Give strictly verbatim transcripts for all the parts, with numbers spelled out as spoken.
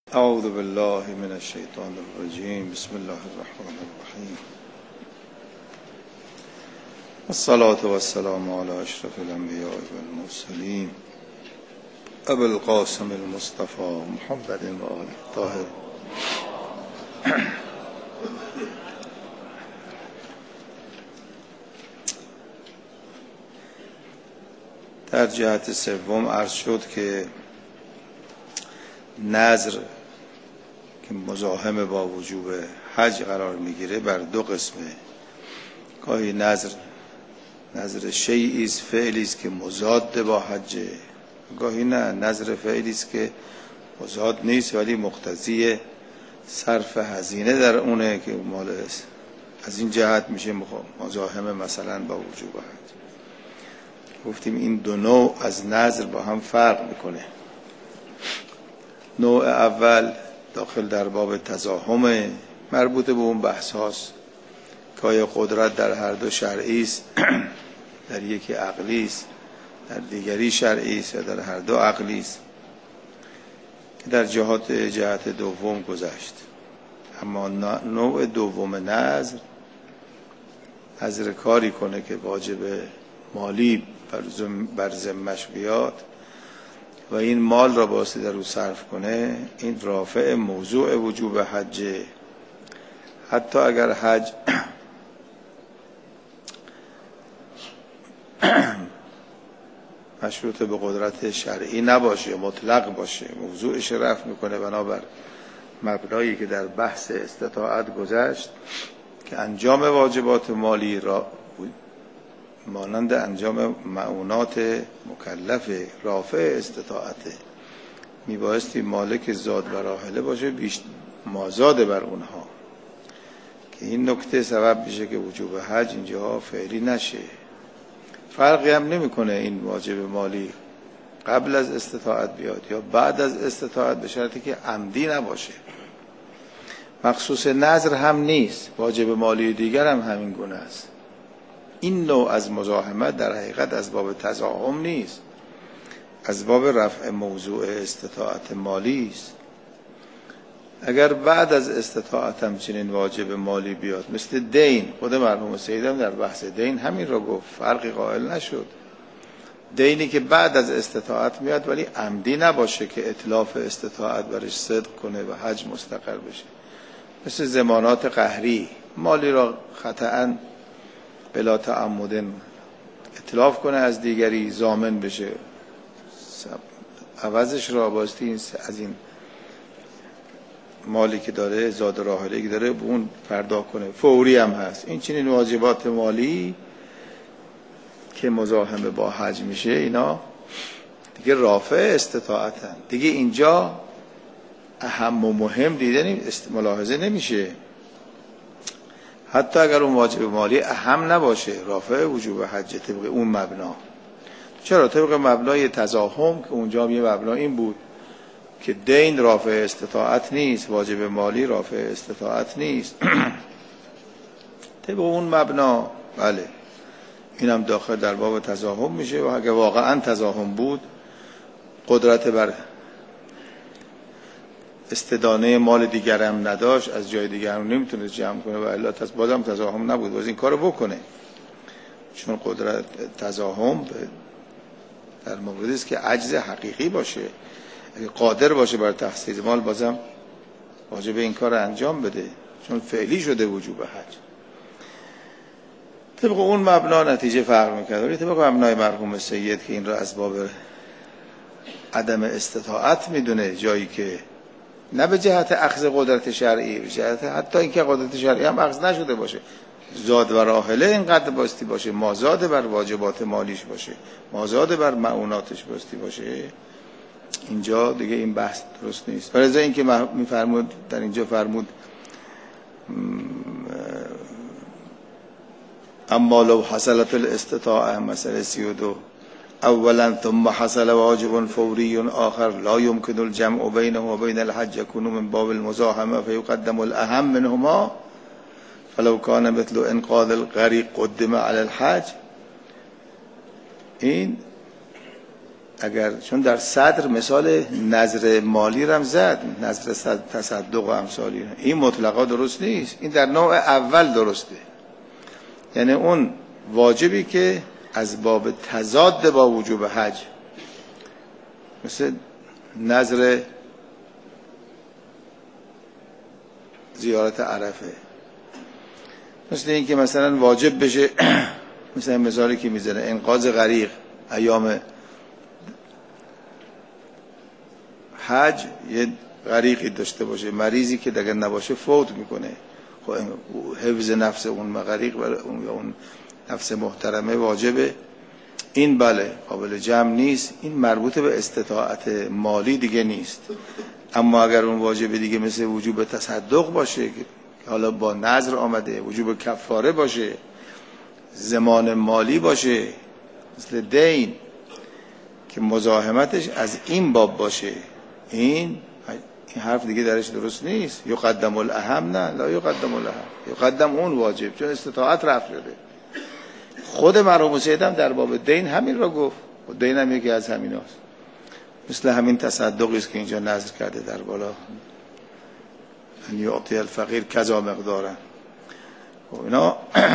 اعوذ بالله من الشیطان الرجیم. بسم الله الرحمن الرحیم. الصلاة والسلام على اشرف الانبیاء والمرسلین ابی القاسم المصطفى محمد و آله الطاهرین. در جهت سوم عرض شد که نذر که مزاحم با وجوب حج قرار میگیره بر دو قسمه. گاهی نذر نذر شیئی است، فعلی است که مضاد با حج، گاهی نه، نذر فعلی است که مضاد نیست ولی مقتضی صرف هزینه در اونه که مال از این جهت میشه مزاحم مثلا با وجوب حج. گفتیم این دو نوع از نذر با هم فرق میکنه. نوع اول داخل در باب تزاحم، مربوط به اون بحث هاست که آیا قدرت در هر دو شرعی است، در یکی عقلی است، در دیگری شرعی است، یا در هر دو عقلی است، که در جهات جهت دوم گذشت. اما نوع دوم نذر، نذر کاری کنه که واجب مالی بر ذمه‌اش بیاد و این مال را باسه در او صرف کنه، این رافع موضوع وجوب حج. حتی اگر حج مشروط به قدرت شرعی نباشه، مطلق باشه، موضوعش رفع میکنه بنابر مبنایی که در بحث استطاعت گذشت که انجام واجبات مالی را مانند انجام معونات مکلف رافع استطاعته، میبایستی مالک زاد و راحله باشه بیش مازاد بر اونها، که این نکته سبب میشه که وجوب حج اینجا فعلی نشه. فرقی هم نمیکنه این واجب مالی قبل از استطاعت بیاد یا بعد از استطاعت، به شرطی که عمدی نباشه. مخصوص نذر هم نیست، واجب مالی دیگر هم همین گونه است. این نوع از مزاحمت در حقیقت از باب تزاحم نیست، از باب رفع موضوع استطاعت مالی است. اگر بعد از استطاعت هم چنین واجب مالی بیاد، مثل دین، خود مرحوم سیدم در بحث دین همین را گفت، فرقی قائل نشد. دینی که بعد از استطاعت میاد ولی عمدی نباشه که اتلاف استطاعت برش صدق کنه و حج مستقر بشه، مثل ضمانات قهری، مالی را خطأً بلا تعمد اتلاف کنه از دیگری، ضامن بشه، عوضش را باستی از این مالی که داره، زاد راحله که داره، به اون پرداخت کنه، فوری هم هست. این چنین واجبات مالی که مزاحم با حج میشه، اینا دیگه رافع استطاعتن، دیگه اینجا اهم و مهم دیده ملاحظه نمیشه. حتی اگر اون واجب مالی اهم نباشه، رافع وجوب حج طبق اون مبنا. چرا؟ طبق مبنای تزاحم که اونجا یه مبنا این بود که دین رافع استطاعت نیست، واجب مالی رافع استطاعت نیست. طبق اون مبنا بله، اینم داخل در باب تزاحم میشه. و اگر واقعا تزاحم بود، قدرت بر استدانه مال دیگر هم نداشت، از جای دیگر هم نمیتونه جمع کنه و الا بازم تزاحم نبود، باز این کارو بکنه، چون قدرت تزاحم در موردی است که عجز حقیقی باشه. اگه قادر باشه بر تحصیل مال، بازم واجب این کار رو انجام بده، چون فعلی شده وجوب حج. طبق اون مبنا نتیجه فرق میکرد، ولی طبق مبنای مرحوم سید که این را از باب عدم استطاعت میدونه، جایی که نه به جهت اخذ قدرت شرعی، به جهت حتی اینکه قدرت شرعی هم اخذ نشده باشه، زاد و راحله اینقدر باستی باشه، مازاد بر واجبات مالیش باشه، مازاد بر معوناتش باستی باشه، اینجا دیگه این بحث درست نیست. برای اینکه میفرمود در اینجا فرمود اما لو حصلت الاستطاعه، مسئله سی و دو، اولا ثم حصل واجب فوری آخر لا يمكن الجمع بينه وبين الحج يكون من باب المزاحمه فيقدم الاهم منهما فلو كان مثل انقاذ الغریق قدم على الحج. این اگر چون در صدر مثال نظر مالی رو هم زد، نظر تصدق و امثالی، این مطلقا درست نیست، این در نوع اول درسته. یعنی اون واجبی که از باب تضاد با وجوب حج، مثل نظر زیارت عرفه، مثل این که مثلا واجب بشه مثلا مثالی که میزنه انقاذ غریق ایام حج، یه غریقی داشته باشه، مریضی که دیگه نباشه فوت میکنه، خب حفظ نفس اون غریق و اون نفس محترمه واجبه. این بله قابل جمع نیست، این مربوط به استطاعت مالی دیگه نیست. اما اگر اون واجب دیگه مثل وجوب تصدق باشه که حالا با نظر آمده، وجوب کفاره باشه، زمان مالی باشه، مثل دین که مزاحمتش از این باب باشه، این این حرف دیگه درش درست نیست. یقدم الاهم، نه لا یقدم الاهم، یقدم اون واجب، چون استطاعت رفع شده. خود مرحوم سیدم در باب دین همین را گفت، دین هم یکی از همین هاست، مثل همین تصدقی است که اینجا نظر کرده در بالا، ان یعطی الفقیر کذا مقدارا. و اینا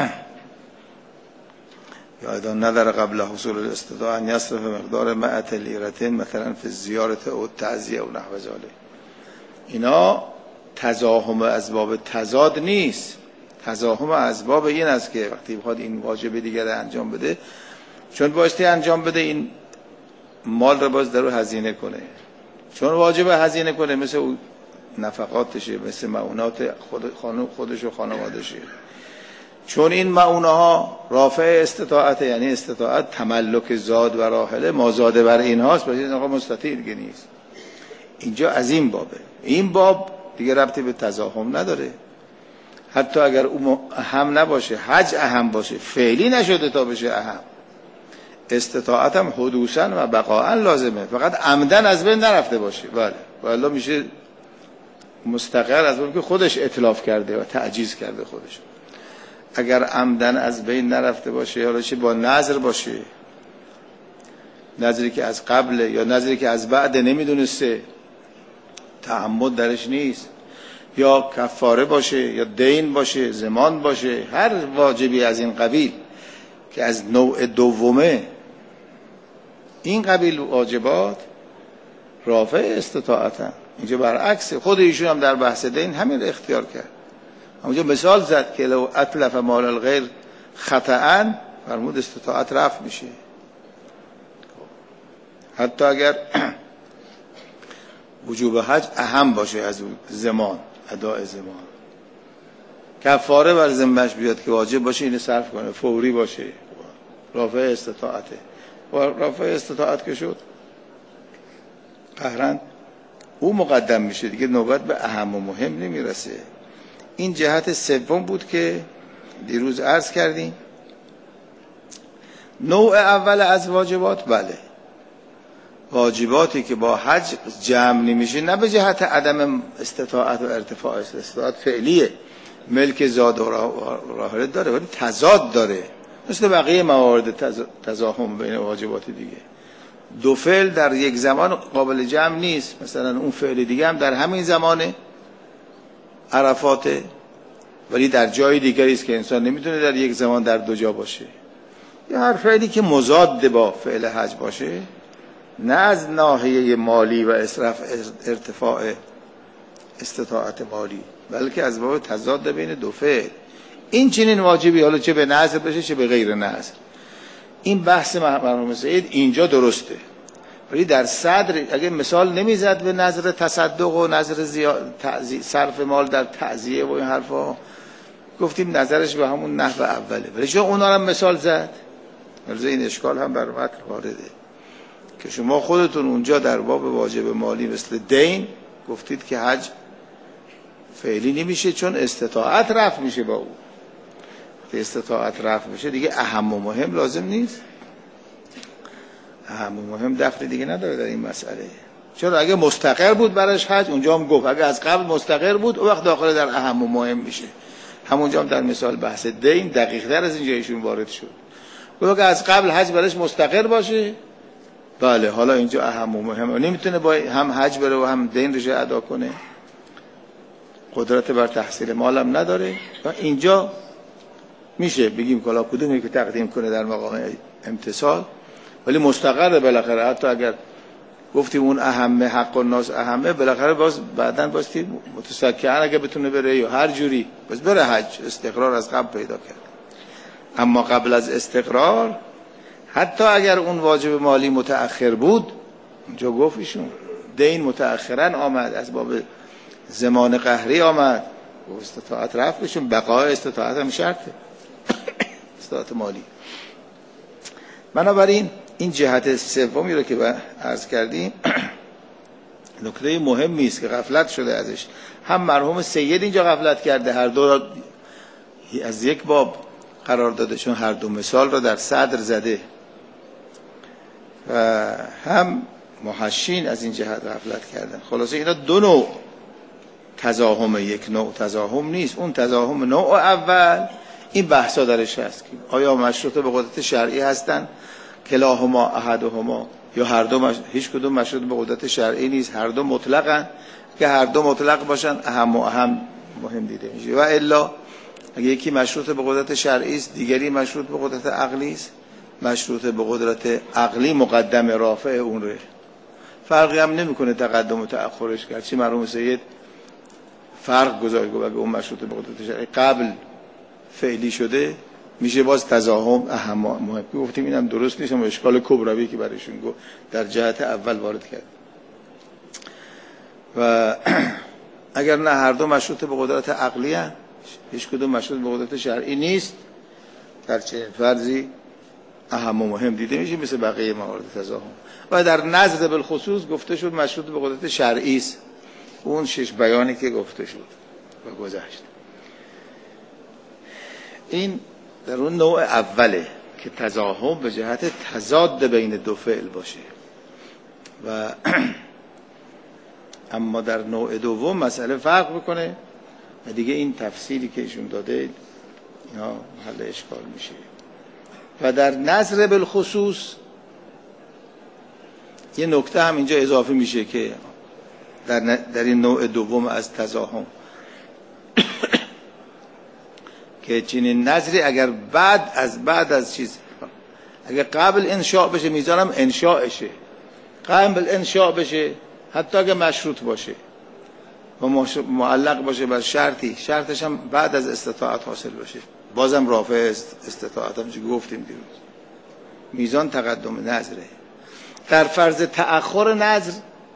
یا اذا نظر قبل حصول الاستطاعه ان یصرف مقدار مئة لیره مثلا فی الزیارة او التعزیه و نحو ذلک. اینا تزاحم اسباب تضاد نیست، تزاحم اسباب این است که وقتی بخواد این واجب دیگر انجام بده، چون بایستی انجام بده این مال رو باز درو هزینه کنه، چون واجب هزینه کنه مثل اون نفقاتشه، مثل معونات خود خودش و خانوادشه، چون این معونه ها رافع استطاعت، یعنی استطاعت تملک زاد و راحله ما زاده بر این هاست، باید آقا مستطیع دیگه نیست. اینجا از این بابه، این باب دیگه ربطی به تزاحم نداره. حتی اگر اون اهم نباشه، حج اهم باشه، فعلی نشده تا بشه اهم، استطاعت هم حدوثا و بقاء لازمه، فقط عمدن از بین نرفته باشه. بله والله میشه مستقر از اون که خودش اتلاف کرده و تعجیز کرده خودش. اگر عمدن از بین نرفته باشه، حالا چه با نظر باشه، نظری که از قبل یا نظری که از بعد نمیدونسته، تعمد درش نیست، یا کفاره باشه یا دین باشه، زمان باشه، هر واجبی از این قبیل که از نوع دومه، این قبیل واجبات رافع استطاعتن. اینجا برعکس، خود ایشون هم در بحث دین همین رو اختیار کرد. اونجا مثال زد که لو اتلف مال الغیر خطأ، فرمود استطاعت رفع میشه، حتی اگر وجوب حج اهم باشه از زمان، اداء زمان. کفاره بر ذمه‌اش بیاد که واجب باشه اینو صرف کنه، فوری باشه، رافع استطاعته. رافع استطاعت که شد قهرن او مقدم میشه دیگه، نوبت به اهم و مهم نمیرسه. این جهت سوم بود که دیروز عرض کردیم. نوع اول از واجبات، بله واجباتی که با حج جمع نمیشه، نه به جهت عدم استطاعت و ارتفاع استطاعت فعلیه، ملک زاد و راحله داره ولی تضاد داره، مثل بقیه موارد تزاحم بین واجبات دیگه. دو فعل در یک زمان قابل جمع نیست، مثلا اون فعل دیگه هم در همین زمان عرفاته ولی در جای دیگری است که انسان نمیتونه در یک زمان در دو جا باشه. یا هر فعلی که مضاد با فعل حج باشه، نه از ناحیه مالی و اصراف ارتفاع استطاعت مالی، بلکه از باب تضاد بین دو فعل. این چنین واجبی، حالا چه به نظر بشه چه به غیر نظر، این بحث مرحوم سید اینجا درسته. ولی در صدر اگه مثال نمیزد به نظر تصدق و نظر صرف مال در تعزیه و این حرفا، گفتیم نظرش به همون نحو اوله. ولی چون اونا هم مثال زد، ولی این اشکال هم بر متن وارده که شما خودتون اونجا در باب واجب مالی مثل دین گفتید که حج فعلی نمیشه چون استطاعت رفع میشه، با او استطاعت رفع میشه دیگه اهم و مهم لازم نیست، اهم و مهم دخلی دیگه نداره در این مسئله. چرا اگه مستقر بود براش حج، اونجا هم گفت اگه از قبل مستقر بود اون وقت داخل در اهم و مهم میشه. همونجا هم در مثال بحث دین دقیق تر از اینجا ایشون وارد شد، گفت اگه از قبل حج براش مستقر باشه بله حالا اینجا اهم و مهمه، نمیتونه با هم حج بره و هم دین رو ادا کنه، قدرت بر تحصیل مالم نداره و اینجا میشه بگیم کلا کدومی که تقدیم کنه در مقام امتصال، ولی مستقر بالاخره. حتی اگر گفتیم اون اهمه، حق الناس اهمه، بالاخره باز بعدن باستی متسکعن اگه بتونه بره یا هر جوری بس بره حج، استقرار از قبل پیدا کرد. اما قبل از استقرار حتی اگر اون واجب مالی متأخر بود، اونجا گفت ایشون دین متأخرا آمد، از باب زمان قهری آمد و استطاعت رفت بشون، بقای استطاعت هم شرطه استطاعت مالی. بنابراین این جهت سومی رو که عرض کردیم نکته مهمی است که غفلت شده ازش. هم مرحوم سید اینجا غفلت کرده، هر دو از یک باب قرار داده چون هر دو مثال رو در صدر زده، و هم محشین از این جهت غفلت کردن. خلاصه اینا دو نوع تزاهم، یک نوع تزاهم نیست. اون تزاهم نوع اول این بحثا درش هست که آیا مشروط به قدرت شرعی هستن کلاهما احدهما، یا هر دو مش... هیچ کدوم مشروط به قدرت شرعی نیست، هر دو مطلقن. که هر دو مطلق باشن اهم و اهم مهم دیده میشه، و الا اگه یکی مشروط به قدرت شرعی است دیگری مشروط به قدرت عقلی است، مشروط به قدرت عقلی مقدم رافع اون ره، فرقی هم نمیکنه تقدم و تأخرش کرد. چی مرحوم سید فرق گذاشت، گفت اگه اون مشروط به قدرت شرعی قبل فعلی شده میشه باز تزاهم اهم مهم. گفتیم اینم درست نیست، اما اشکال کبروی که برایشون گفت در جهت اول وارد کرد. و اگر نه هر دو مشروط به قدرت عقلی هست، هیچ کدوم مشروط به قدرت شرعی نیست، در چه فرضی اهم و مهم دیده میشه مثل بقیه موارد تزاهم. و در نظر بالخصوص گفته شد مشروط به قدرت شرعی است، اون شش بیانی که گفته شد و گذشت. این در اون نوع اوله که تزاهم به جهت تضاد بین دو فعل باشه. و اما در نوع دوم مسئله فرق بکنه و دیگه این تفصیلی که ایشون داده اینا محل اشکال میشه. و در نظر بالخصوص یه نکته هم اینجا اضافه میشه که در, در این نوع دوم از تزاهم که چنین نظری اگر بعد از بعد از چیز اگر قبل انشاء بشه میذارم انشاءشه، قبل انشاء بشه حتی اگر مشروط باشه و معلق باشه بر شرطی، شرطش هم بعد از استطاعت حاصل باشه، بازم رافع استطاعت هم چی گفتیم دیروز، میزان تقدم نظره. در فرض تأخر نظر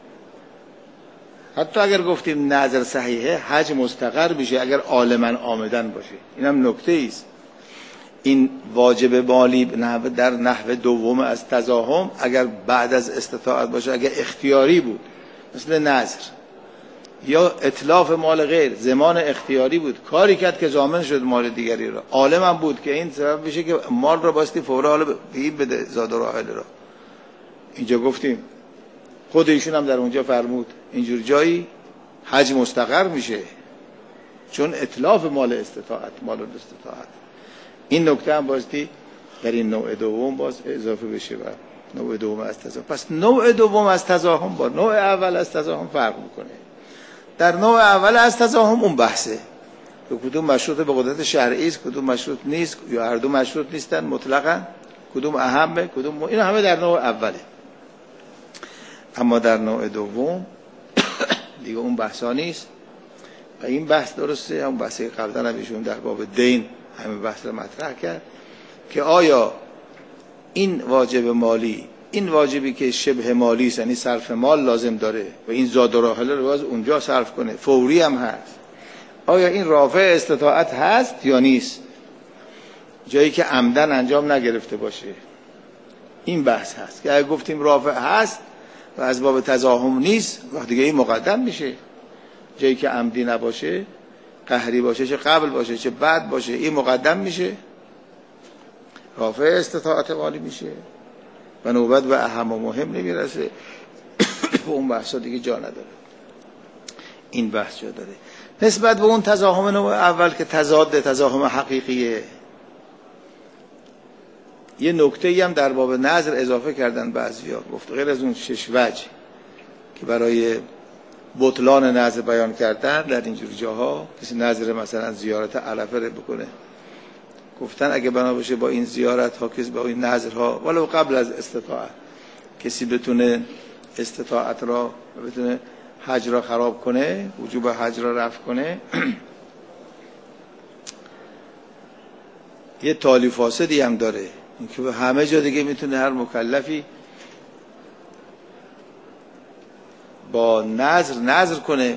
حتی اگر گفتیم نظر صحیحه حج مستقر میشه اگر عالما آمدن باشه. اینم نکته است. این واجب مالی در نحو دوم از تزاهم اگر بعد از استطاعت باشه، اگر اختیاری بود مثل نظر، یا اتلاف مال غیر زمان اختیاری بود، کاری کرد که ضامن شد مال دیگری را، عالم هم بود که این سبب میشه که مال را باستی فورا حالا بگیم بده زاد و راحل را. اینجا گفتیم خود ایشون هم در اونجا فرمود اینجور جایی حج مستقر میشه چون اتلاف مال استطاعت، مال استطاعت. این نکته هم باستی در این نوع دوم باز اضافه بشه و نوع دوم از تزاهم. پس نوع دوم از تزاهم با نوع اول از تزاهم فرق میکنه. در نوع اول از تزاهم اون بحثه که کدوم مشروط به قدرت شرعی است، کدوم مشروط نیست، یا هر دو مشروط نیستن مطلقاً، کدوم اهمه کدوم، این همه در نوع اوله. اما در نوع دوم دیگه اون بحثا نیست و این بحث درسته، اون بحثی که قبلا ایشون در باب دین همه بحث رو مطرح کرد که آیا این واجب مالی، این واجبی که شبه مالی است یعنی صرف مال لازم داره و این زاد و راحله رو باز اونجا صرف کنه، فوری هم هست، آیا این رافع استطاعت هست یا نیست، جایی که عمدن انجام نگرفته باشه. این بحث هست که اگه گفتیم رافع هست و از باب تزاهم نیست، وقت دیگه این مقدم میشه. جایی که عمدی نباشه، قهری باشه، چه قبل باشه چه بعد باشه، این مقدم میشه، رافع استطاعت مالی میشه و نوبت به اهم و مهم نمیرسه. به اون بحثا دیگه جا نداره. این بحث جا داره نسبت به اون تزاهم نوع اول که تضاد تزاهم حقیقیه. یه نکته‌ای هم در باب نذر اضافه کردن بعضیا، گفت غیر از اون شش وجه که برای بطلان نذر بیان کردن در اینجور جاها، کسی نذر مثلا زیارت عرفه رو بکنه، گفتن اگه بنا باشه با این زیارت ها، کسی با این نذر ها ولو قبل از استطاعت کسی بتونه استطاعت را بتونه حج را خراب کنه، وجوب حج را رفع کنه، یه تالی فاسدی هم داره، اینکه به همه جا دیگه میتونه هر مکلفی با نذر نذر کنه،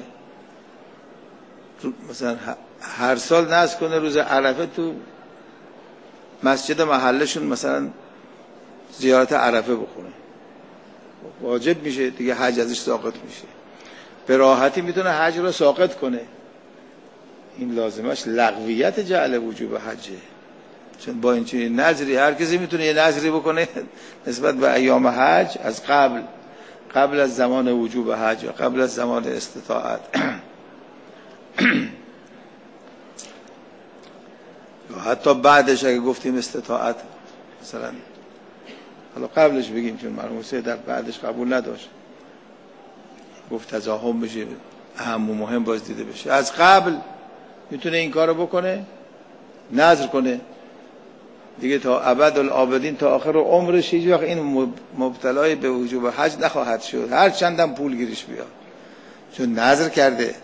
مثلا هر سال نذر کنه روز عرفه تو مسجد محلشون مثلا زیارت عرفه بخونه، واجب میشه دیگه، حج ازش ساقط میشه، به راحتی میتونه حج رو ساقط کنه. این لازمش لغویت جعل وجوب حجه، چون با این چنین نذری هر کسی میتونه یه نذری بکنه نسبت به ایام حج از قبل قبل از زمان وجوب حج و قبل از زمان استطاعت. یا حتی بعدش اگه گفتیم استطاعت مثلا، حالا قبلش بگیم چون مرحوم سید در بعدش قبول نداشت، گفت تزاحم بشه، اهم و مهم باز دیده بشه، از قبل میتونه این کارو بکنه، نذر کنه دیگه تا ابدالآبدین، تا آخر عمرش هیچ وقت این مبتلای به وجوب حج نخواهد شد، هر چندم پول گیرش بیاد، چون نذر کرده.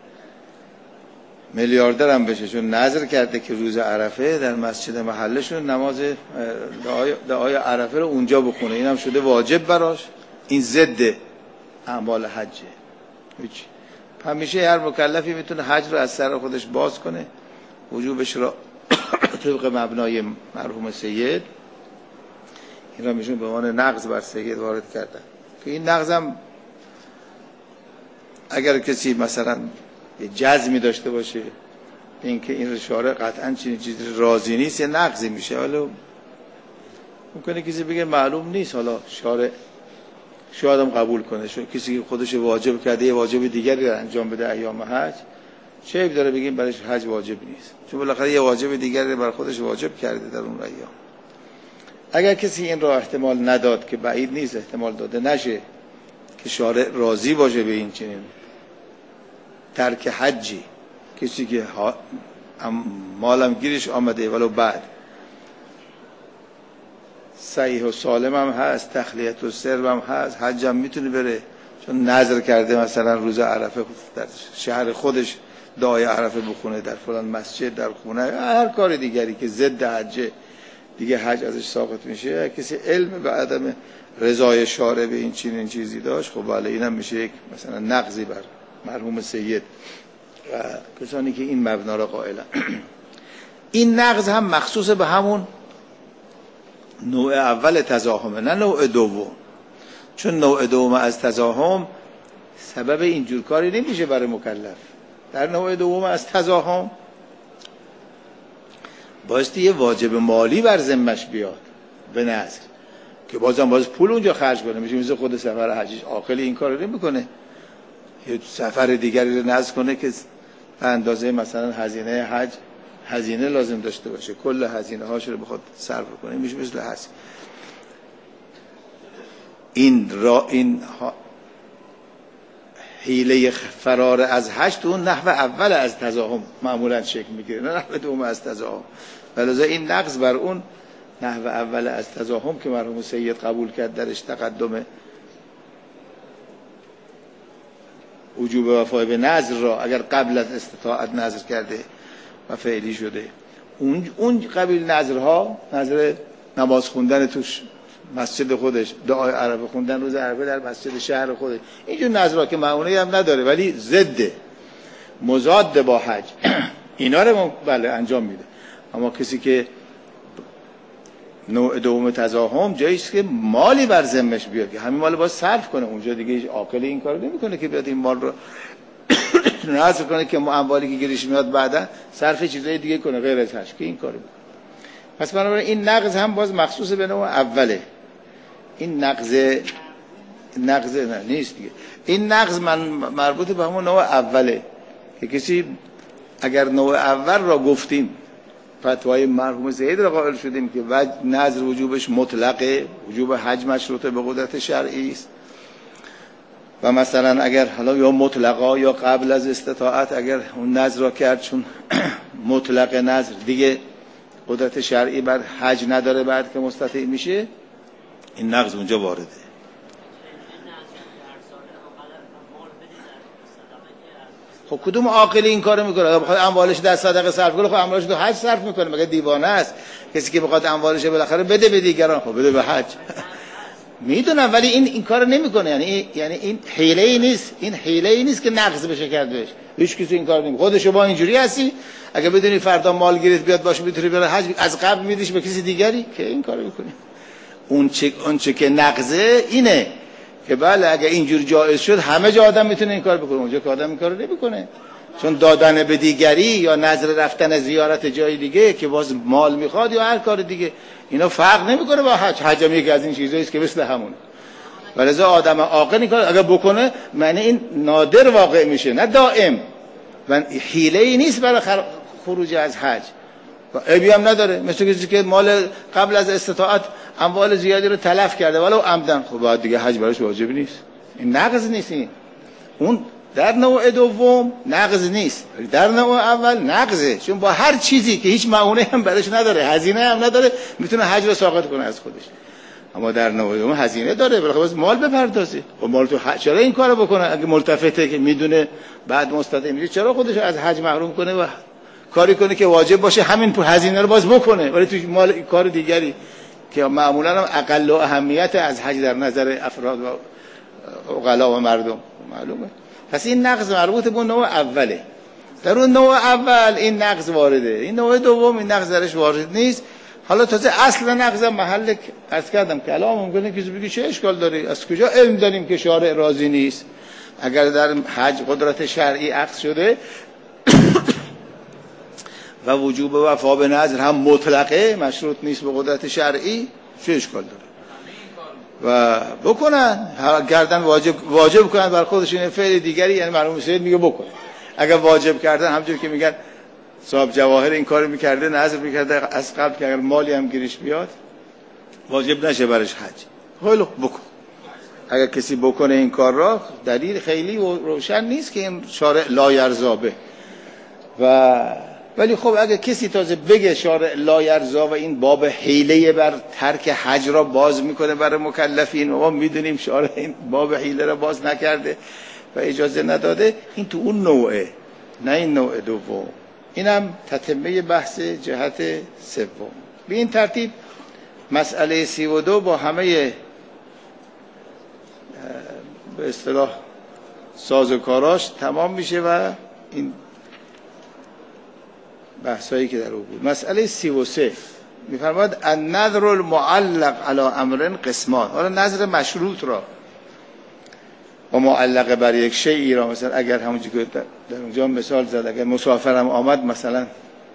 میلیاردر هم بشه چون نذر کرده که روز عرفه در مسجد محلشون نماز دعای, دعای عرفه رو اونجا بخونه، این هم شده واجب براش، این ضد اعمال حجه. هیچ همیشه هر مکلفی میتونه حج رو از سر خودش باز کنه، وجوبش رو طبق مبنای مرحوم سید، این را میشون به عنوان نقض بر سید وارد کردن، که این نقض هم اگر کسی مثلا یه جزمی داشته باشه اینکه این شارع قطعا چنین چیزی راضی نیست، یه نقضی میشه. حالا ممکنه کسی بگه معلوم نیست، حالا شارع شاید هم قبول کنه، چون کسی که خودش واجب کرده یه واجب دیگری رو انجام بده ایام حج، چه عیب داره بگیم برایش حج واجب نیست، چون بالاخره یه واجب دیگری بر خودش واجب کرده در اون ایام. اگر کسی این را احتمال نداد، که بعید نیست احتمال داده نشه که شارع راضی باشه به این چنین ترک حجی، کسی که مالم گیرش آمده ولو بعد صحیح و سالم هم هست، تخلیت و سرب هم هست، حج هم میتونه بره، چون نذر کرده مثلا روز عرفه در شهر خودش دعای عرفه بخونه، در فلان مسجد، در خونه، هر کار دیگری که ضد حجه دیگه حج ازش ساقط میشه. کسی علم به عدم رضای شارع به این چنین چیزی داشت، خب بله اینم میشه یک مثلا نقضی بر مرحوم سید و کسانی که این مبنا را قائلن. این نقض هم مخصوص به همون نوع اول تزاحمه، نه نوع دوم، چون نوع دوم از تزاحم سبب اینجور کاری نمیشه برای مکلف. در نوع دوم از تزاحم بایستی یه واجب مالی بر ذمش بیاد به نذر، که بازم باز پول اونجا خرج کنه، میشه مثل خود سفر حجیش. عاقل این کار رو نمیکنه، یه سفر دیگری رو نذر کنه که به اندازه مثلا هزینه حج هزینه لازم داشته باشه، کل هزینه هاش رو بخواد صرف کنه، میشه مثل حج. این را این حیله فرار از حج تو اون نحو اول از تزاحم معمولا شکل میگیره، نه نحو دوم از تزاحم. ولذا این نقض بر اون نحو اول از تزاحم که مرحوم سید قبول کرد درش تقدم وجوب وفای به نذر را اگر قبل از استطاعت نذر کرده و فعلی شده، اون اون قبیل نذرها، نذر نماز خوندن توش مسجد خودش، دعای عرفه خوندن روز عرفه در مسجد شهر خودش، اینجور نذرها که معونه هم نداره ولی ضد مضاد با حج، اینا رو بله انجام میده. اما کسی که نوع دوم تزاحم جاییست که مالی بر ذمش بیاد که همین مال باید صرف کنه، اونجا دیگه عاقل این کارو نمیکنه که بیاد این مال رو نذر کنه که اموالی که گیرش میاد بعدا صرف چیزای دیگه کنه غیر از حج، که این کارو میکنه. پس بنابراین این نقض هم باز مخصوص به نوع اوله. این نقض نقض نه نیست دیگه، این نقض من مربوط به همون نوع اوله که کسی اگر نوع اول را گفتیم فتوای مرحوم زید را قائل شدیم که نذر وجوبش مطلقه، وجوب حج مشروطه به قدرت شرعی است. و مثلا اگر حالا یا مطلقا یا قبل از استطاعت اگر اون نذر را کرد، چون مطلق نذر دیگه قدرت شرعی بر حج نداره بعد که مستطیع میشه، این نقض اونجا وارده. خب کدوم عاقلی این کارو میکنه؟ اگه بخواد اموالش در صدقه صرف کنه، خب اموالش تو حج صرف میکنه، مگه دیوانه است؟ کسی که بخواد اموالش بالاخره بده به دیگران، خب بده به حج. میدونم، ولی این این کارو نمیکنه. یعنی یعنی این حیله ای نیست، این حیله ای نیست که نقض بشه کردش. هیچ کسی این کار نمیکنه. خود شما اینجوری هستی، اگه بدونی فردا مال گیرت بیاد باشه میتونی بره حج، از قبل میدیش به کسی دیگری که این کارو میکنه. اون چه اون چه که نقضه اینه که بله اگه اینجوری جایز شد همه جا آدم میتونه این کار بکنه، اونجا که آدم این کارو نمیکنه. چون دادن به دیگری یا نظر رفتن زیارت جای دیگه که باز مال میخواد یا هر کار دیگه، اینا فرق نمیکنه با حج. حج هم یکی از این چیزایی است که مثل همونه. ولذا آدم عاقل این کار اگه بکنه معنی این نادر واقع میشه، نه دائم. و حیله ای نیست برای خروج از حج. و عیبی هم نداره. مثل کسی که مال قبل از استطاعت اموال زیادی رو تلف کرده ولو عمدن، خب بعد دیگه حج براش واجب نیست. این نقض نیست. این اون در نوع دوم نقض نیست، در نوع اول نقضه. چون با هر چیزی که هیچ معونه هم براش نداره، هزینه هم نداره، میتونه حج رو ساقط کنه از خودش. اما در نوع دوم هزینه داره، بالاخره مال بپردازه. خب مال تو حج چرا این کارو بکنه؟ اگه ملتفته که میدونه بعد مستطیع میشه، چرا خودش از حج محروم کنه و کاری کنه که واجب باشه همین هزینه رو باز بکنه، ولی تو مال کار دیگری که معمولا هم اقل اهمیت از حج در نظر افراد و عقلا و مردم معلومه. پس این نقض مربوط به نوع اوله. در اون نوع اول این نقض وارده، این نوع دوم این نقض درش وارد نیست. حالا تازه اصل نقض محل عرض کردم کلام ممکنه کسی بگه چه اشکال داره؟ از کجا علم داریم که شارع راضی نیست؟ اگر در حج قدرت شرعی عقد شده و وجوب وفا به نذر هم مطلقه، مشروط نیست به قدرت شرعی، چه اشکال داره؟ و بکنن گردن واجب واجب کنن بر خودشون فعل دیگری، یعنی مرحوم سید میگه بکن. اگر واجب کردن همونجوری که میگن صاحب جواهر این کارو میکرده، نذر میکرده از قبل که اگر مالی هم گیرش بیاد واجب نشه برش حج، خیلی بکن. اگر کسی بکنه این کار را، دلیل خیلی روشن نیست که این شارع لا یرضا. و ولی خب اگه کسی تازه بگه شارع لا یرضا و این باب حیله بر ترک حج را باز میکنه برای مکلفین، و ما میدونیم شارع این باب حیله را باز نکرده و اجازه نداده، این تو اون نوعه، نه این نوع دوم. اینم تتمه بحث جهت سوم. به این ترتیب مسئله سی و دو با همه به اصطلاح سازوکاراش تمام میشه و این بحثایی که در او بود. مسئله سی و سه میفرماد النذر المعلق علی امر قسمان. حالا نذر مشروط را و معلق بر یک شیئی را، مثلا اگر همونجوری که در اونجا مثال زد، اگر مسافرم آمد مثلا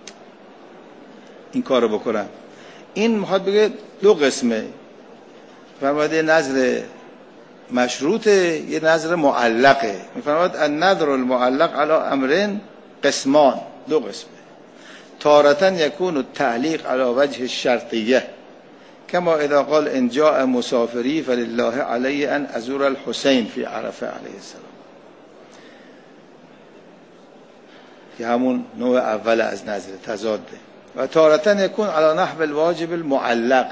این کارو بکنم، این میخواد بگه دو قسمه. فرمود نذر مشروطه، یه نذر معلقه. میفرماد النذر المعلق علی امر قسمان، دو قسمه. تارة يكون التعليق على وجه الشرطية كما إذا قال إن جاء مسافري فلله علي أن أزور الحسين في عرفة عليه السلام، که همون نوع اول از نظر تضاده. و تارة يكون على نحو الواجب المعلق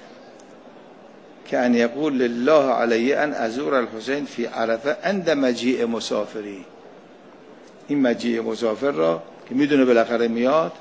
كأن يقول لله علي أن أزور الحسين في عرفة عند مجيء مسافري. این مجیء مسافر را که میدونه بالاخره میاد،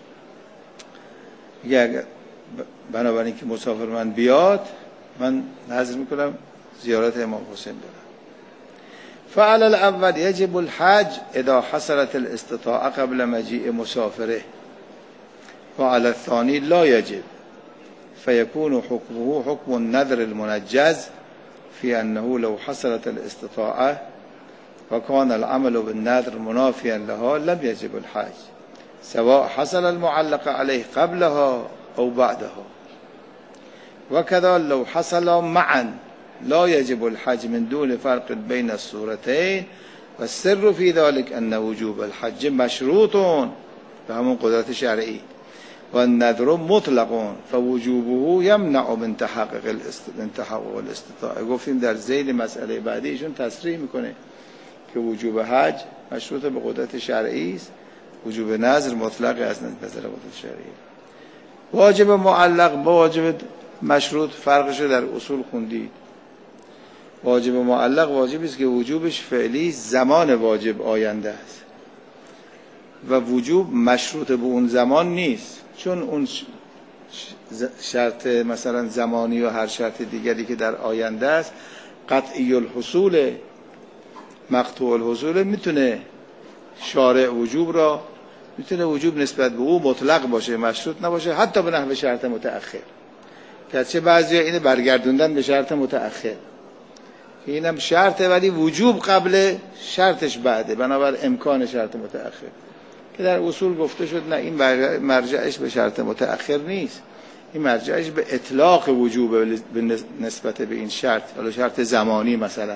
میگه اگر بنابراین که مسافر من بیاد، من نذر میکنم زیارت امام حسین برم. فعلى الاول يجب الحج اذا حصلت الاستطاعه قبل مجيء مسافره، وعلى الثاني لا يجب، فيكون حكمه حكم النذر المنجز في انه لو حصلت الاستطاعه وكان العمل بالنذر منافيا لها لم يجب الحج، سواء حصل المعلق عليه قبلها أو بعدها. وكذا لو حصل معا لا يجب الحج من دون فرق بين الصورتين، والسر في ذلك أن وجوب الحج مشروط بهمون قدرت شرعي، و النذر مطلق فوجوبه یمنع من تحقق الاستطاعه. گفتیم در ذیل مسئله بعدی ایشون تصریح میکنه که وجوب حج مشروط به قدرت شرعی است، وجوب نذر مطلق از نظر قدرت شرعی. واجب معلق با واجب مشروط فرقش در اصول خوندید. واجب معلق واجبی است که وجوبش فعلی زمان واجب آینده است و وجوب مشروط به اون زمان نیست، چون اون شرط مثلا زمانی و هر شرط دیگری که در آینده است قطعی الحصول مقطوع الحصول، میتونه شارع وجوب را میتونه وجوب نسبت به او مطلق باشه مشروط نباشه، حتی به نحو شرط متأخر، که چه بعضی اینه برگردوندن به شرط متأخر که اینم شرطه ولی وجوب قبل شرطش بعده، بنابر امکان شرط متأخر، که در اصول گفته شد نه این مرجعش به شرط متأخر نیست، این مرجعش به اطلاق وجوب نسبت به این شرط، حالا شرط زمانی مثلا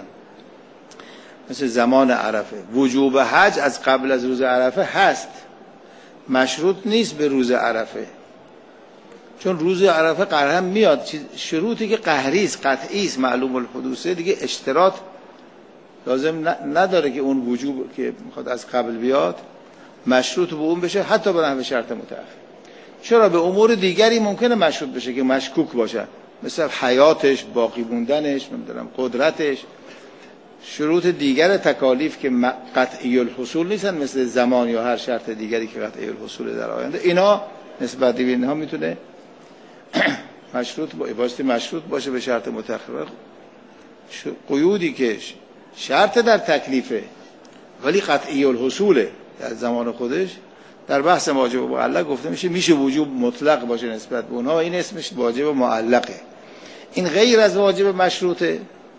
مثل زمان عرفه. وجوب حج از قبل از روز عرفه هست، مشروط نیست به روز عرفه، چون روز عرفه قرهم میاد، شروطی که قهری است قطعی است معلوم الحدوثه دیگه اشتراط لازم نداره که اون وجوب که میخواد از قبل بیاد مشروط به اون بشه حتی به نحو شرط متأخر. چرا به امور دیگری ممکنه مشروط بشه که مشکوک باشه، مثل حیاتش، باقی موندنش، نمیدونم قدرتش، شروط دیگر تکالیف که قطعی الحصول نیستن مثل زمان یا هر شرط دیگری که قطعی الحصول در آینده، اینا نسبت به اینها میتونه مشروط باشه مشروط باشه به شرط متأخر. قیودی که شرط در تکلیفه ولی قطعی الحصوله در زمان خودش، در بحث واجب معلق گفته میشه میشه وجوب مطلق باشه نسبت به اونها، این اسمش واجب معلقه. این غیر از واجب مشروطه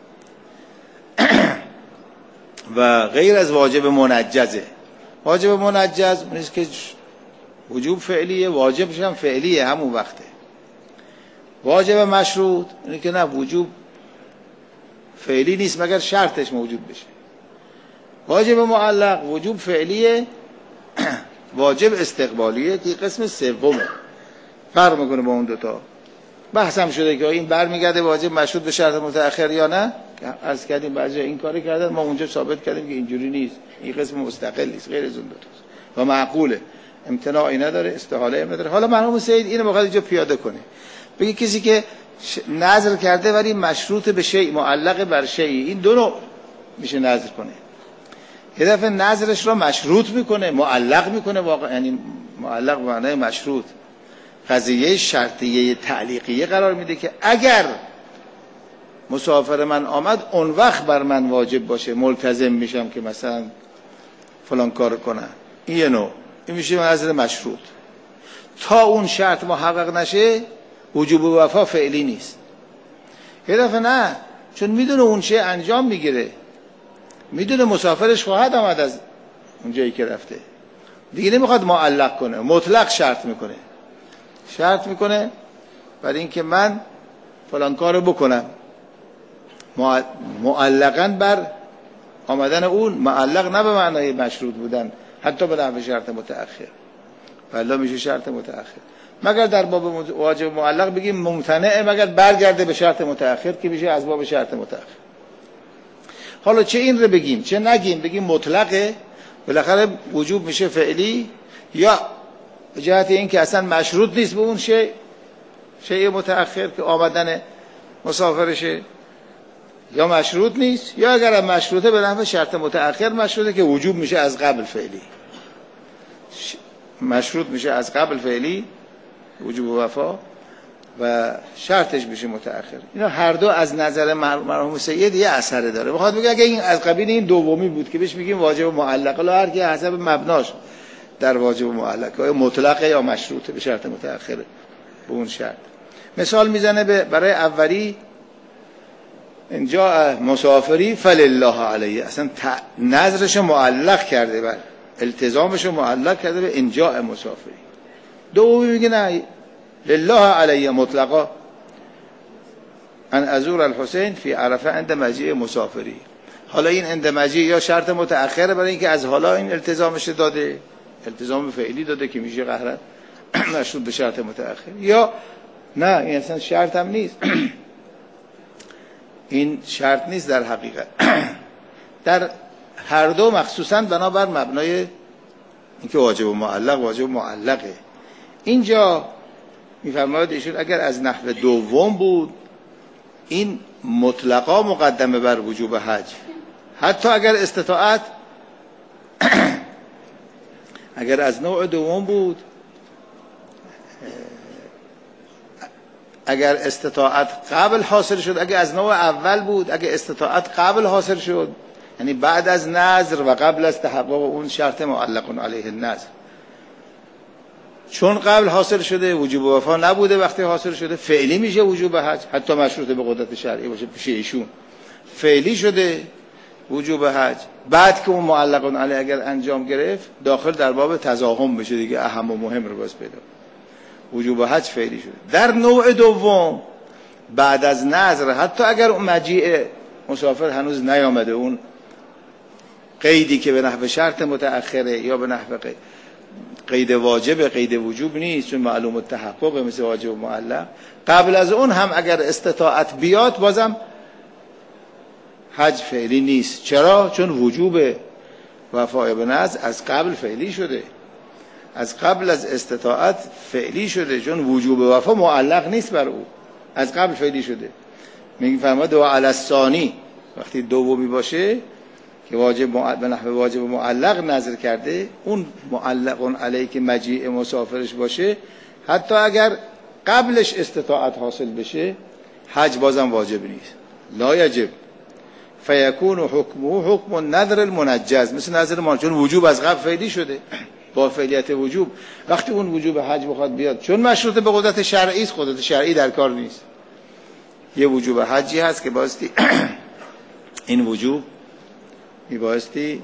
و غیر از واجب منجزه. واجب منجز نیست که وجوب فعلیه، واجبش هم فعلیه همون وقته. واجب مشروط اینه که نه وجوب فعلی نیست مگر شرطش موجود بشه. واجب معلق وجوب فعلیه، واجب استقبالیه که قسم سومه، فرق میکنه با اون دوتا. بحث هم شده که این برمیگرده واجب مشروط به شرط متأخر یا نه، عرض کردیم بعضی این کاری کردن، ما اونجا ثابت کردیم که اینجوری نیست، این قسم مستقل نیست، غیر از اون دوتاست و معقوله، امتناعی نداره، استحاله هم نداره. حالا مرحوم سید اینو میخواد اینجا پیاده کنه، بگه کسی که نظر کرده ولی مشروط به شیء معلق بر شیء، این دو نوع میشه نظر کنه. یه دفعه نظرش رو مشروط میکنه، معلق میکنه، واقعا یعنی معلق به معنای مشروط، قضیه شرطیه تعلیقیه قرار میده که اگر مسافر من آمد اون وقت بر من واجب باشه، ملتزم میشم که مثلا فلان کار کنم. این یه نوع، این میشه نظر مشروط. تا اون شرط محقق نشه وجوب وفا فعلی نیست. یه دفعه نه، چون میدونه اون چه انجام میگیره، میدونه مسافرش خواهد آمد از اون جایی که رفته، دیگه نمیخواد معلق کنه، مطلق شرط میکنه، شرط میکنه برای اینکه من فلان کارو بکنم، معلقاً بر آمدن اون، معلق نه به معنای مشروط بودن حتی به نحو شرط متأخر، والله میشه شرط متأخر، مگر در باب واجب معلق بگیم ممتنعه مگر برگرده به شرط متأخر که میشه از باب شرط متأخر. حالا چه این رو بگیم چه نگیم، بگیم مطلقه، بالاخره وجوب میشه فعلی، یا به جهت این که اصلا مشروط نیست به اون شیء شیء متأخر که آمدن مسافرشه، یا مشروط نیست، یا اگر هم مشروطه به نحو شرط متأخر مشروطه که وجوب میشه از قبل فعلی، مشروط میشه از قبل فعلی وجوب وفا و شرطش میشه متأخر. اینا هر دو از نظر مرحوم سید یه اثر داره. بخواد بگه اگه این از قبیل این دومی بود که بهش میگیم واجب معلق، لا هر کی حسب مبناش در واجب معلق یا مطلقه یا مشروطه به شرط متأخر به اون شرط. مثال میزنه برای اولی اینجا مسافری فلله علیه، اصلا نظرش معلق کرده، بر التزامش معلق کرده به اینجا مسافری. دومی میگه نه لله علیه مطلقا ان ازور الحسین فی عرفه عند مجیء مسافری. حالا این عند مجیء یا شرط متأخره برای اینکه از حالا این التزامش داده، التزام فعلی داده که میشه قهرن مشروط به شرط متأخر، یا نه این اصلا شرط هم نیست. این شرط نیست در حقیقت. در هر دو مخصوصا بنابر مبنای اینکه واجب و معلق واجب و معلقه. اینجا میفرماید ایشون اگر از نحو دوم بود این مطلقا مقدمه بر وجوب حج، حتی اگر استطاعت اگر از نوع دوم بود، اگر استطاعت قبل حاصل شد، اگر از نوع اول بود اگر استطاعت قبل حاصل شد، یعنی بعد از نذر و قبل از تحقق اون شرط معلق علیه النذر، چون قبل حاصل شده وجوب وفا نبوده، وقتی حاصل شده فعلی میشه وجوب حج، حتی مشروط به قدرت شرعی باشه پیش ایشون فعلی شده وجوب حج. بعد که اون معلق علیه اگر انجام گرفت داخل در باب تزاحم بشه دیگه، اهم و مهم رو باز پیدا، وجوب حج فعلی شده. در نوع دوم بعد از نذر حتی اگر اون مجیء مسافر هنوز نیامده، اون قیدی که به نحو شرط متأخره یا به نحو قید واجب قید وجوب نیست، چون معلوم التحقق مثل واجب و معلق، قبل از اون هم اگر استطاعت بیاد بازم حج فعلی نیست. چرا؟ چون وجوب وفای به نذر از قبل فعلی شده، از قبل از استطاعت فعلی شده، چون وجوب وفا معلق نیست بر او، از قبل فعلی شده. میگه فرمود و علی الثانی، وقتی دومی باشه که واجب به نحو واجب معلق نظر کرده، اون معلق علیه که مجیء مسافرش باشه حتی اگر قبلش استطاعت حاصل بشه حج بازم واجب نیست، لا یجب. فیکون حکمه حکم النذر المنجز، مثل نذر ما، چون وجوب از قبل فعلی شده با فعلیت وجوب، وقتی اون وجوب حج بخواد بیاد چون مشروط به قدرت شرعی است، قدرت شرعی در کار نیست. یه وجوب حجی هست که باستی این وجوب میبایستی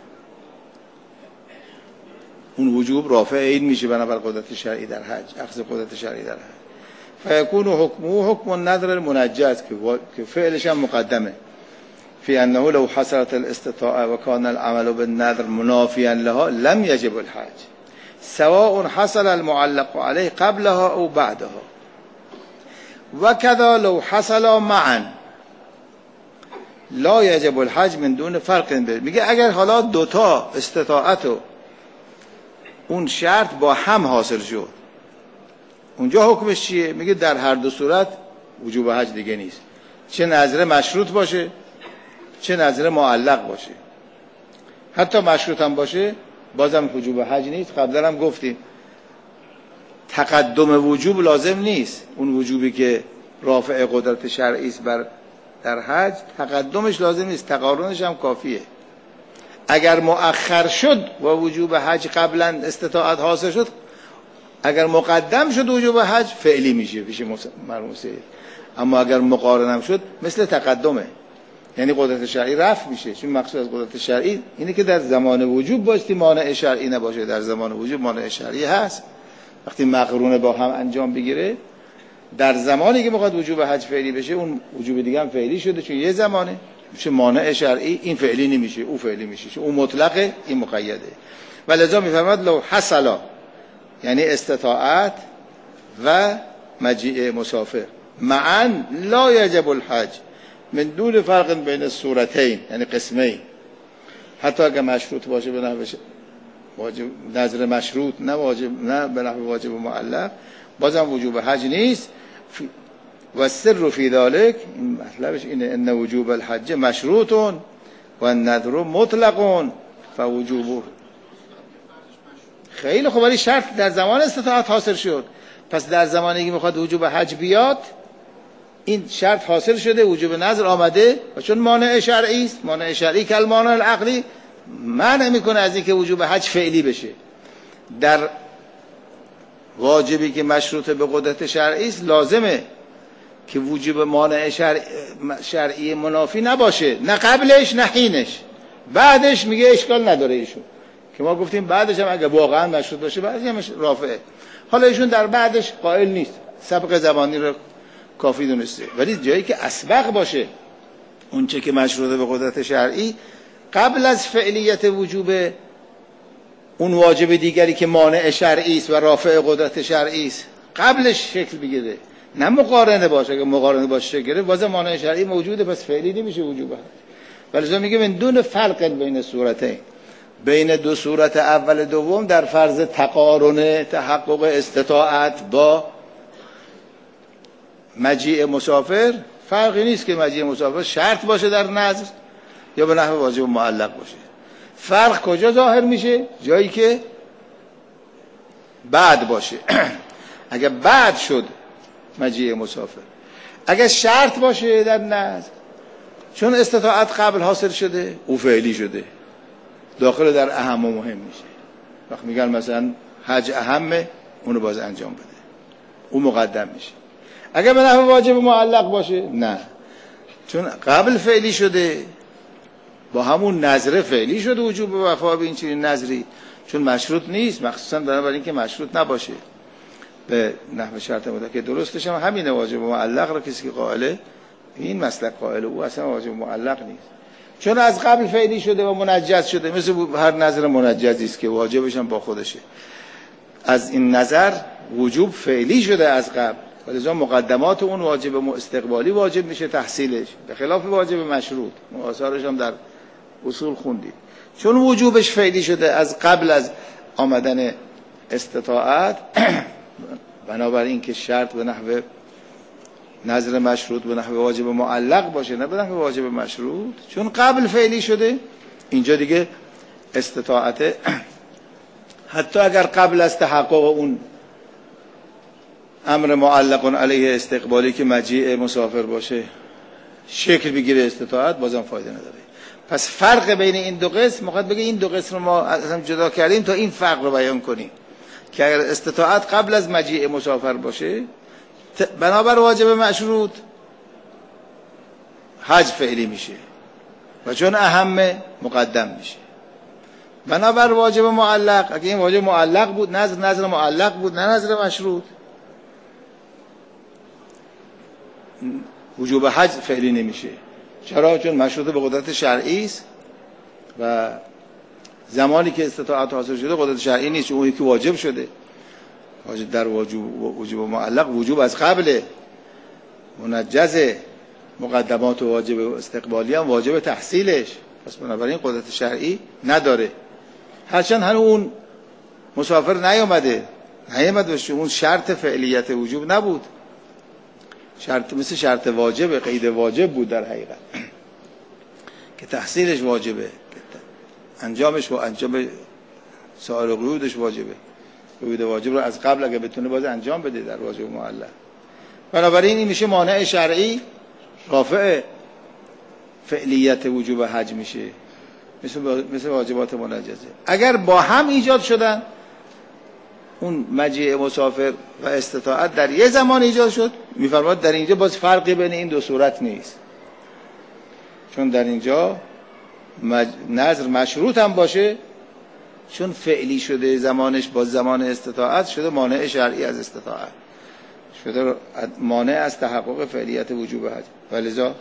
اون وجوب رافع این میشه بنابر قدرت شرعی در حج، اخذ قدرت شرعی در حج. فیکون حکمه حکم النذر المنجز که فعلش هم مقدمه، فی انه لو حصلت الاستطاعه و کان العمل بالنذر منافیا لها لم یجب الحج سواء حصل المعلق علیه قبلها او بعدها و کذا لو حصل معا لا یجب الحج من دون فرق. میگه اگر حالا دوتا استطاعت و اون شرط با هم حاصل شد، اونجا حکمش چیه؟ میگه در هر دو صورت وجوب حج دیگه نیست، چه نذر مشروط باشه چه نذر معلق باشه. حتی مشروط هم باشه بازم وجوب حج نیست. قبلا هم گفتیم تقدم وجوب لازم نیست، اون وجوبی که رافع قدرت شرعی است بر در حج تقدمش لازم نیست، تقارنش هم کافیه. اگر مؤخر شد و وجوب حج قبلا استطاعت حاصل شد، اگر مقدم شد وجوب حج فعلی میشه پیش مرحوم سید، اما اگر مقارنم شد مثل تقدمه، یعنی قدرت شرعی رفع میشه. چون مقصود از قدرت شرعی اینه که در زمان وجوب بایستی مانع شرعی نباشه، در زمان وجوب مانع شرعی هست. وقتی مقرونه با هم انجام بگیره، در زمانی که میخواد وجوب حج فعلی بشه اون وجوب دیگه هم فعلی شده، چون یه زمانه میشه مانع شرعی، این فعلی نمیشه او فعلی میشه، چون اون مطلقه این مقیده. ولذا میفرماد لو حصل، یعنی استطاعت و مجیء مسافر معا لا یجب الحج من دون فرق بین الصورتین، یعنی قسمین، حتی اگر مشروط باشه به نحو واجب نظر مشروط نه واجب نه به نحو واجب و معلق، بازم وجوب حج نیست. و السر فی ذلک، این مطلبش اینه، ان وجوب الحج مشروط و النذر مطلق فوجوبه. خیلی خوب، ولی شرط در زمان استطاعت حاصل شد، پس در زمانی که میخواد وجوب حج بیاد این شرط حاصل شده، وجوب نذر آمده، و چون مانع شرعی است، مانع شرعی که المانع العقلی منع میکنه از اینکه وجوب حج فعلی بشه. در واجبی که مشروط به قدرت شرعی است لازمه که وجوب مانع شرعی, شرعی منافی نباشه، نه قبلش نه حینش. بعدش میگه اشکال نداره ایشون، که ما گفتیم بعدش هم اگه واقعا مشروط باشه بعدش هم رافعه. حالا ایشون در بعدش قائل نیست، سبق زمانی رو کافی دونسته، ولی جایی که اسبق باشه، اون چه که مشروطه به قدرت شرعی قبل از فعلیت وجوب اون واجب دیگری که مانع شرعی است و رافع قدرت شرعی است قبلش شکل بگیره، نه مقارنه باشه. اگه مقارنه باشه گره واسه مانع شرعی موجوده، پس فعلی نمیشه وجوب حج. ولی میگه من دون فرق بین صورتین، بین دو صورت اول دوم در فرض تقارن تحقق استطاعت با مجیء مسافر فرقی نیست که مجیء مسافر شرط باشه در نظر یا به نحو واجب معلق باشه. فرق کجا ظاهر میشه؟ جایی که بعد باشه. اگه بعد شد مجیء مسافر، اگه شرط باشه در نظر، چون استطاعت قبل حاصل شده او فعلی شده، داخل در اهم و مهم میشه. وقت میگن مثلا حج اهمه، اونو باز انجام بده، او مقدم میشه. اگه به نحو واجب معلق باشه نه، چون قبل فعلی شده، با همون نظر فعلی شده وجوب وفا به این چنین نظری، چون مشروط نیست، مخصوصا برای اینکه مشروط نباشه به نحو شرط مطلق. که درستش هم همینه، واجب معلق رو کسی که قائله این مسلک قائله او اصلا واجب معلق نیست، چون از قبل فعلی شده و منجز شده. مثل هر نظر منجزی است که واجبش هم با خودشه. از این نظر وجوب فعلی شده از قبل، ولذا مقدمات اون واجب استقبالی واجب میشه تحصیلش، به خلاف واجب مشروط. آثارش هم در اصول خوندید. چون وجوبش فعلی شده از قبل از آمدن استطاعت، بنابراین که شرط به نحو نظر مشروط به نحو واجب معلق باشه، نه به نحو واجب مشروط، چون قبل فعلی شده. اینجا دیگه استطاعت حتی اگر قبل از تحقق اون امر معلق علیه استقبالی که مجیء مسافر باشه شکل بگیره استطاعت، بازم فایده نداره. پس فرق بین این دو قسم، میخواد بگه این دو قسم رو ما از هم جدا کردیم تا این فرق رو بیان کنیم که اگر استطاعت قبل از مجیء مسافر باشه بنابر واجب مشروط حج فعلی میشه و چون اهم مقدم میشه. بنابر واجب معلق، اگه این واجب معلق بود، نظر نظر معلق بود نه نظر مشروط، وجوب حج فعلی نمیشه. چرا؟ چون مشروط به قدرت شرعی است و زمانی که استطاعت حاصل شده قدرت شرعی نیست، اون یکی واجب شده. واجب در وجوب وجوب معلق وجوب از قبل منجز، مقدمات و واجب استقبالی هم واجب تحصیلش، پس بنابراین قدرت شرعی نداره. هرچند هنوز اون مسافر نیامده نیامده باشه، اون شرط فعلیت وجوب نبود، شرط مثل شرط واجب، قید واجب بود در حقیقت که تحصیلش واجبه، انجامش و انجام سایر قیودش واجبه. قیود واجب رو از قبل اگه بتونه باز انجام بده در واجب معلق. بنابراین این میشه مانع شرعی رافع فعلیت وجوب حج میشه، مثل مثل واجبات منجزه. اگر با هم ایجاد شدن، اون مجیء مسافر و استطاعت در یه زمان ایجاد شد، میفرماد در اینجا باز فرقی بین این دو صورت نیست، چون در اینجا مج... نظر مشروط هم باشه، چون فعلی شده زمانش با زمان استطاعت شده مانع شرعی از استطاعت، شده مانع از تحقق فعلیت وجوب حج. ولذا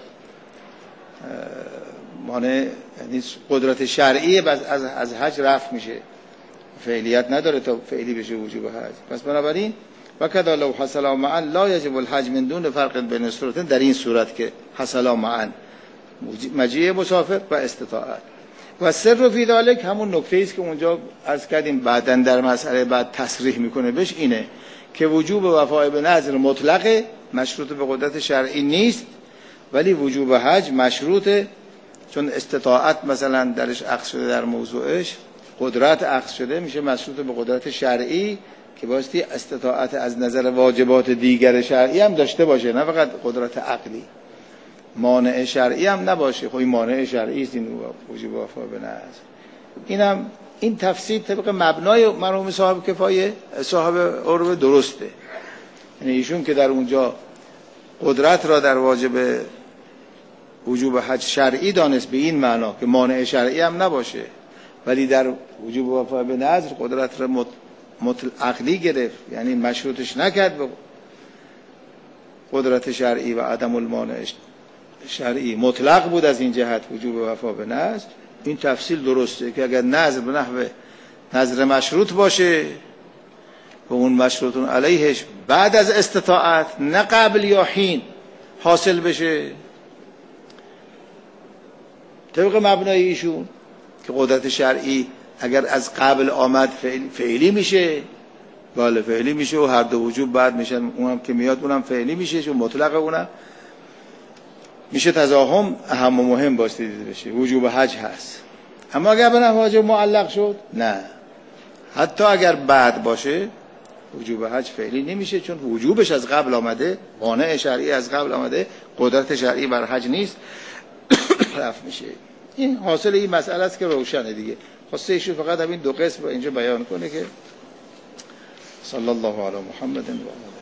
مانع یعنی قدرت شرعی از از حج رفع میشه، فعلیت نداره تا فعلی بشه وجوب حج. پس بنابراین وکذا لو حصل معا لا یجب الحج من دون فرق بین الصورتین، در این صورت که حصل معا مجیء مسافر و استطاعت. و سر فی ذلک همون نکته است که اونجا عرض کردیم بعداً در مسئله بعد تصریح میکنه بهش، اینه که وجوب وفای به نظر مطلق مشروط به قدرت شرعی نیست، ولی وجوب حج مشروطه، چون استطاعت مثلا درش اخذ شده، در موضوعش قدرت اخذ شده، میشه مشروط به قدرت شرعی که بایستی استطاعت از نظر واجبات دیگر شرعی هم داشته باشه، نه فقط قدرت عقلی. مانع شرعی هم نباشه، خب این مانع شرعی است، این وجوب وفا به نظر. اینم این تفسیر طبق مبنای مرحوم صاحب کفایه صاحب عروه درسته، یعنی ایشون که در اونجا قدرت را در واجب وجوب حج شرعی دانست به این معنا که مانع شرعی هم نباشه، ولی در وجوب وفا به نظر قدرت را مطلق عقلی گرفت، یعنی مشروطش نکرد به قدرت شرعی و عدم المانع شرعی، مطلق بود از این جهت وجوب وفا به نظر. این تفصیل درسته که اگر نظر به نحو نظر مشروط باشه و اون مشروطون علیهش بعد از استطاعت نه قبل یا حین حاصل بشه طبق مبنای ایشون که قدرت شرعی اگر از قبل آمد فعلی, فعلی میشه بله فعلی میشه و هر دو وجوب بعد میشن اونم که میاد اونم فعلی میشه چون مطلق اونم میشه تزاهم اهم و مهم باسته دیده بشه وجوب حج هست. اما اگر به واجب معلق شد نه حتی اگر بعد باشه وجوب حج فعلی نمیشه چون وجوبش از قبل آمده مانع شرعی از قبل آمده قدرت شرعی بر حج نیست رفع میشه. این حاصل این مسئله است که روشنه دیگه. خواسته ایشون فقط همین دو قسم رو اینجا بیان کنه که صلی الله علی محمد و